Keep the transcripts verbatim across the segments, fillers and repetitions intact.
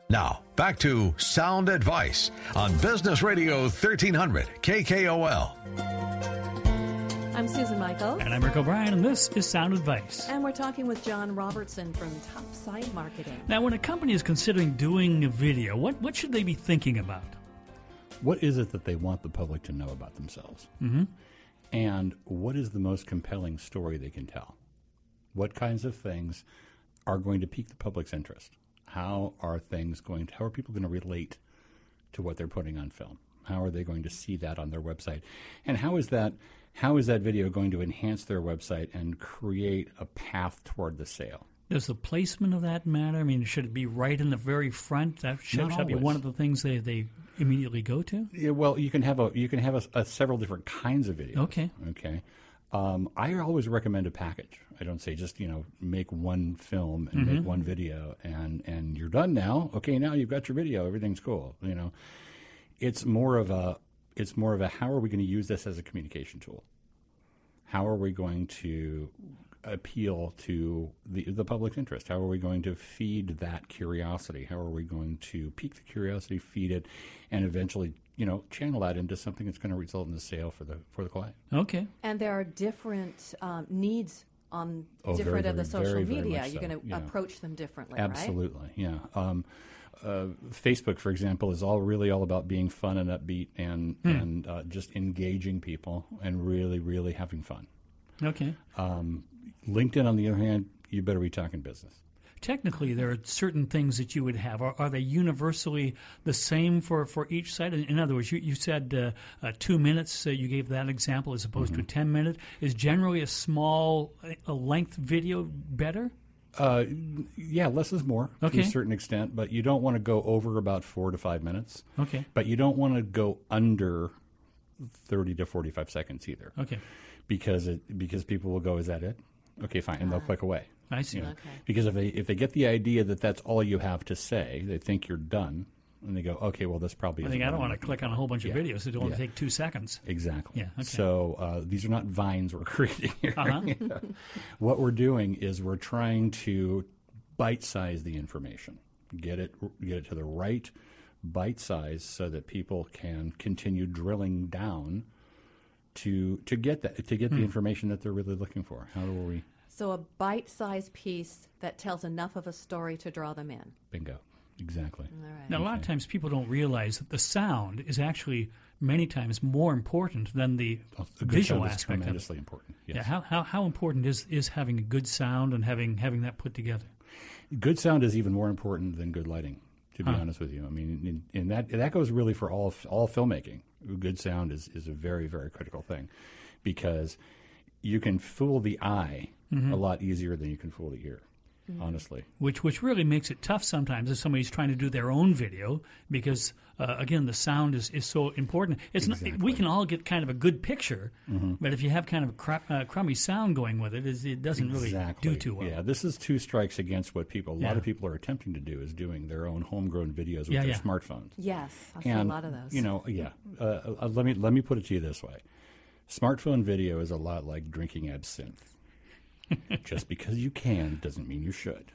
Now, back to Sound Advice on Business Radio thirteen hundred K K O L. I'm Susan Michael. And I'm Rick O'Brien, and this is Sound Advice. And we're talking with John Robertson from Topside Marketing. Now, when a company is considering doing a video, what, what should they be thinking about? What is it that they want the public to know about themselves? Mm-hmm. And what is the most compelling story they can tell? What kinds of things are going to pique the public's interest? How are things going to, how are people going to relate to what they're putting on film? How are they going to see that on their website? And how is that, how is that video going to enhance their website and create a path toward the sale? Does the placement of that matter? I mean, should it be right in the very front? That should, Not should be always. one of the things they, they immediately go to? Yeah, well, you can have a you can have a, a several different kinds of videos. Okay. Okay. Um, I always recommend a package. I don't say just, you know, make one film and Mm-hmm. make one video and, and you're done now. Okay, now you've got your video. Everything's cool. You know, it's more of a it's more of a how are we going to use this as a communication tool? How are we going to appeal to the the public's interest? How are we going to feed that curiosity? How are we going to pique the curiosity, feed it, and eventually, you know, channel that into something that's going to result in a sale for the for the client? Okay. And there are different um, needs on Oh, different very, of the very, social very, very media. much You're so, going to yeah. approach them differently, Absolutely, yeah. Um, uh, Facebook, for example, is all really all about being fun and upbeat and Hmm. and uh, just engaging people and really, really having fun. Okay. Um, LinkedIn, on the other hand, you better be talking business. Technically, there are certain things that you would have. Are, are they universally the same for, for each site? In, in other words, you, you said uh, uh, two minutes. Uh, you gave that example as opposed Mm-hmm. to ten minutes. Is generally a small a length video better? Uh, yeah, less is more Okay. to a certain extent, but you don't want to go over about four to five minutes. Okay. But you don't want to go under thirty to forty-five seconds either, Okay. because it because people will go, "Is that it?" Okay, fine, and they'll click away. I see. You know? Okay. Because if they if they get the idea that that's all you have to say, they think you're done, and they go, "Okay, well, this probably." I isn't think I what don't I'm want to looking click for." on a whole bunch of Yeah. videos. It only Yeah. take two seconds. Exactly. Yeah, okay. So uh, these are not vines we're creating here. Uh-huh. What we're doing is we're trying to bite-size the information, get it get it to the right bite size, so that people can continue drilling down to to get that to get Hmm. the information that they're really looking for. How do we? So a bite-sized piece that tells enough of a story to draw them in. Bingo. Exactly. All right. Now, a lot of Okay. times people don't realize that the sound is actually many times more important than the A good visual sound is aspect of it. tremendously important. Yes. Yeah, how, how, how important is, is having a good sound and having, having that put together? Good sound is even more important than good lighting, to be Huh. honest with you. I mean, in, in that that goes really for all all filmmaking. Good sound is, is a very, very critical thing, because you can fool the eye Mm-hmm. a lot easier than you can fool the ear, honestly. Which which really makes it tough sometimes if somebody's trying to do their own video because, uh, again, the sound is, is so important. It's not, we Exactly. can all get kind of a good picture, but if you have kind of a cra- uh, crummy sound going with it, is- it doesn't really Exactly. do too well. Yeah, this is two strikes against what people, a lot Yeah. of people are attempting to do, is doing their own homegrown videos with Yeah, their yeah. smartphones. Yes, I've seen And a lot of those. you know, yeah. Uh, uh, let me let me put it to you this way: smartphone video is a lot like drinking absinthe. Just because you can doesn't mean you should.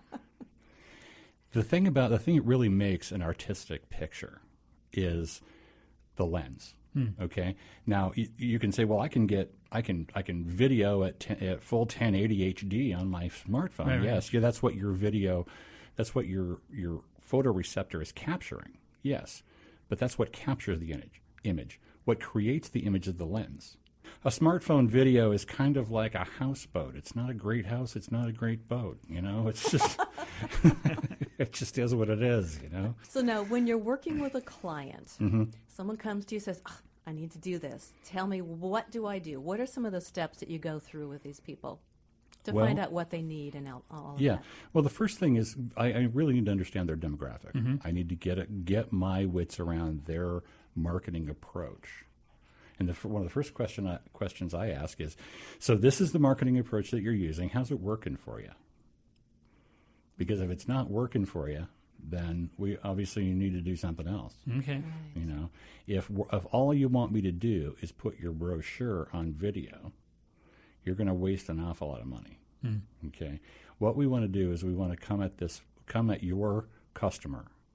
The thing about the thing that really makes an artistic picture is the lens. Okay. Now you, you can say, well, I can get, I can, I can video at, ten, at full ten eighty H D on my smartphone. Right, right. Yes, yeah, that's what your video, that's what your your photoreceptor is capturing. Yes, but that's what captures the image. Image. What creates the image is the lens. A smartphone video is kind of like a houseboat. It's not a great house. It's not a great boat. You know, it's just it just is what it is. You know. So now, when you're working with a client, Mm-hmm. someone comes to you and says, "Ah, I need to do this. Tell me, what do I do? What are some of the steps that you go through with these people to Well- find out what they need and all, all of Yeah. that?" Well, the first thing is I, I really need to understand their demographic. Mm-hmm. I need to get it, get my wits around their marketing approach. And the, f- one of the first question I, questions I ask is, so this is the marketing approach that you're using. How's it working for you? Because if it's not working for you, then we obviously you need to do something else. Okay. You know, if w- if all you want me to do is put your brochure on video, you're going to waste an awful lot of money. Okay, what we want to do is we want to come at this, come at your customer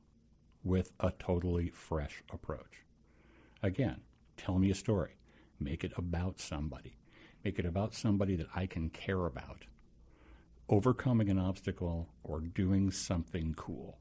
with a totally fresh approach. Again, tell me a story. Make it about somebody. Make it about somebody that I can care about. Overcoming an obstacle or doing something cool.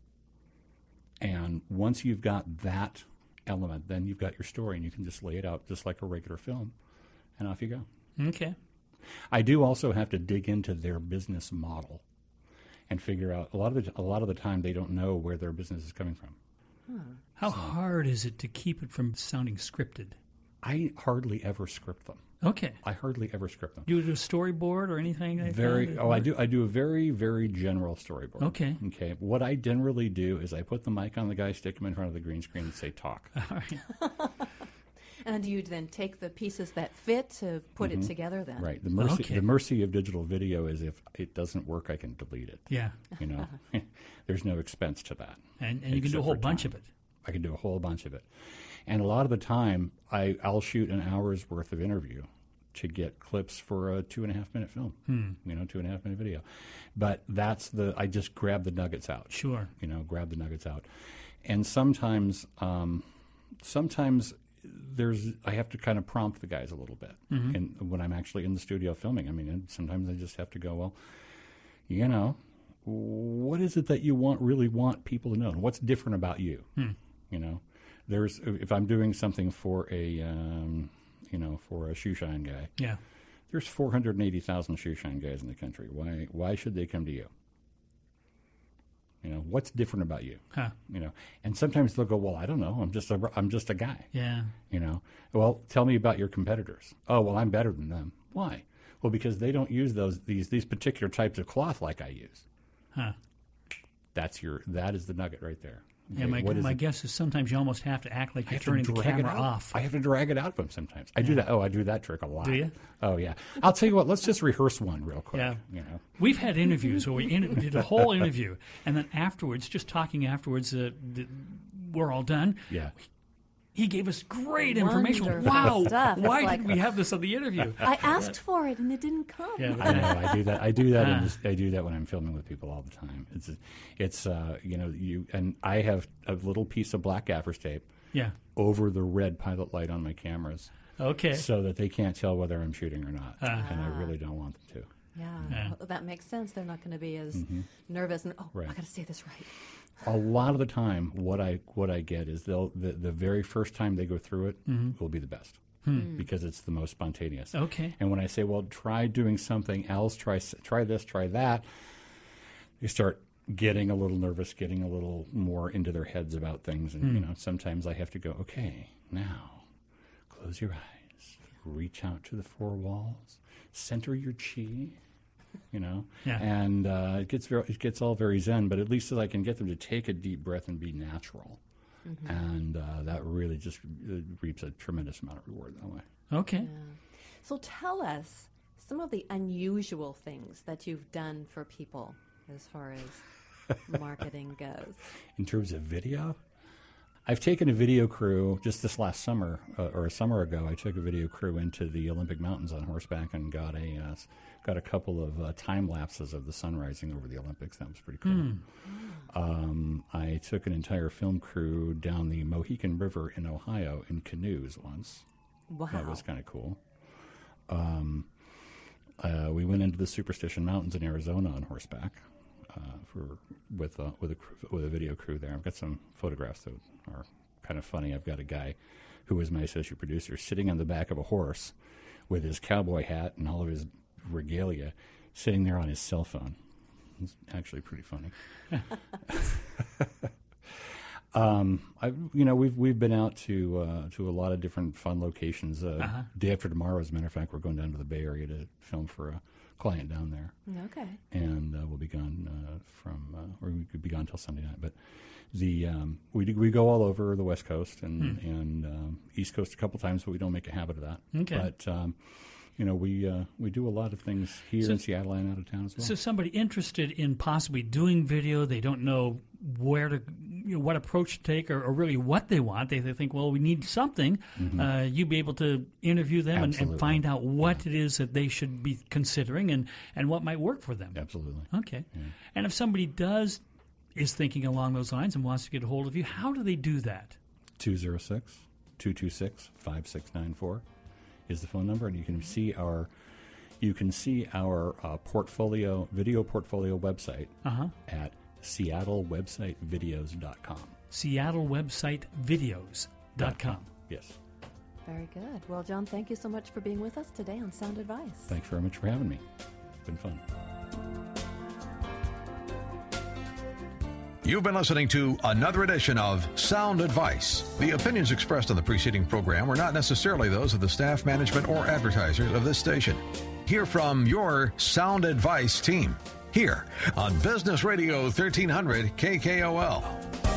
And once you've got that element, then you've got your story, and you can just lay it out just like a regular film, and off you go. Okay. I do also have to dig into their business model and figure out, a lot of the, a lot of the time they don't know where their business is coming from. How hard is it to keep it from sounding scripted? I hardly ever script them. Okay. I hardly ever script them. Do you do a storyboard or anything like Very. that? Oh, I do. I do a very, very general storyboard. Okay. Okay. What I generally do is I put the mic on the guy, stick him in front of the green screen, and say talk. All right. And you then take the pieces that fit to put it together then? Right. The mercy. Okay. The mercy of digital video is if it doesn't work, I can delete it. Yeah. You know, there's no expense to that. And, and you can do a Except whole for bunch time. of it. I can do a whole bunch of it. And a lot of the time, I, I'll shoot an hour's worth of interview to get clips for a two and a half minute film, Hmm. you know, two and a half minute video. But that's the, I just grab the nuggets out. Sure. You know, grab the nuggets out. And sometimes, um, sometimes there's, I have to kind of prompt the guys a little bit. Mm-hmm. And when I'm actually in the studio filming, I mean, and sometimes I just have to go, well, you know, what is it that you want, really want people to know? What's different about you? Hmm. You know, there's, if I'm doing something for a, um, you know, for a shoe shine guy, Yeah. there's four hundred eighty thousand shoe shine guys in the country. Why, why should they come to you? You know, what's different about you? Huh. You know, and sometimes they'll go, well, I don't know. I'm just a, I'm just a guy. Yeah. You know, well, tell me about your competitors. Oh, well, I'm better than them. Why? Well, because they don't use those, these, these particular types of cloth like I use. Huh. That's your, that is the nugget right there. Yeah, Okay, my, what is my it? guess is sometimes you almost have to act like I you're have to turning the drag it camera out. off. I have to drag it out of them sometimes. I do that. Oh, I do that trick a lot. Do you? Oh, yeah. I'll tell you what. Let's just rehearse one real quick. Yeah. You know. We've had interviews where we in, did a whole interview, and then afterwards, just talking afterwards, uh, th- we're all done. Yeah. He gave us great information. Wonderful Wow! stuff. It's Why like- did we have this on the interview? I asked for it and it didn't come. Yeah, I know. I do that. I do that. in Ah. this, I do that when I'm filming with people all the time. It's, it's, uh, you know, you and I have a little piece of black gaffer's tape yeah. over the red pilot light on my cameras, Okay. so that they can't tell whether I'm shooting or not, Ah. and I really don't want them to. Yeah, Yeah. well, that makes sense. They're not going to be as nervous and, oh, Right. I got to say this right. A lot of the time, what I what I get is they'll the, the very first time they go through it will be the best because it's the most spontaneous. Okay. And when I say, well, try doing something else, try s- try this, try that, they start getting a little nervous, getting a little more into their heads about things, and you know, sometimes I have to go, okay, now close your eyes, reach out to the four walls, center your chi. You know, Yeah. and uh, it gets very, it gets all very zen. But at least I can get them to take a deep breath and be natural, and uh, that really just uh, reaps a tremendous amount of reward that way. Okay. So tell us some of the unusual things that you've done for people as far as marketing goes. In terms of video, I've taken a video crew just this last summer uh, or a summer ago. I took a video crew into the Olympic Mountains on horseback and got a uh, got a couple of uh, time lapses of the sun rising over the Olympics. That was pretty cool. Um, I took an entire film crew down the Mohican River in Ohio in canoes once. Wow. That was kind of cool. Um, uh, we went into the Superstition Mountains in Arizona on horseback uh, for with a, with a cr- with a video crew there. I've got some photographs that are kind of funny. I've got a guy who was my associate producer sitting on the back of a horse with his cowboy hat and all of his regalia, sitting there on his cell phone. It's actually pretty funny. Um, I, you know, we've we've been out to uh, to a lot of different fun locations. Uh, Uh-huh. Day after tomorrow, as a matter of fact, we're going down to the Bay Area to film for a client down there, Okay. and uh, we'll be gone uh, from, uh, or we could be gone till Sunday night. But the um, we do, we go all over the West Coast and and um, East Coast a couple times, but we don't make a habit of that. Okay. But um, you know, we uh, we do a lot of things here So- in Seattle and out of town as well. So somebody interested in possibly doing video, they don't know where to, you know, what approach to take, or, or really what they want. They, they think, well, we need something. Uh, you'd be able to interview them and, and Absolutely. find out what it is that they should be considering and, and what might work for them. Absolutely. Okay. And if somebody does is thinking along those lines and wants to get a hold of you, how do they do that? two oh six, two two six, five six nine four is the phone number, and you can see our you can see our uh, portfolio video portfolio website Uh-huh. at seattle website videos dot com. seattle website videos dot com. Yes. Very good. Well, John, thank you so much for being with us today on Sound Advice. Thanks very much for having me. It's been fun. You've been listening to another edition of Sound Advice. The opinions expressed on the preceding program were not necessarily those of the staff, management, or advertisers of this station. Hear from your Sound Advice team here on Business Radio thirteen hundred K K O L.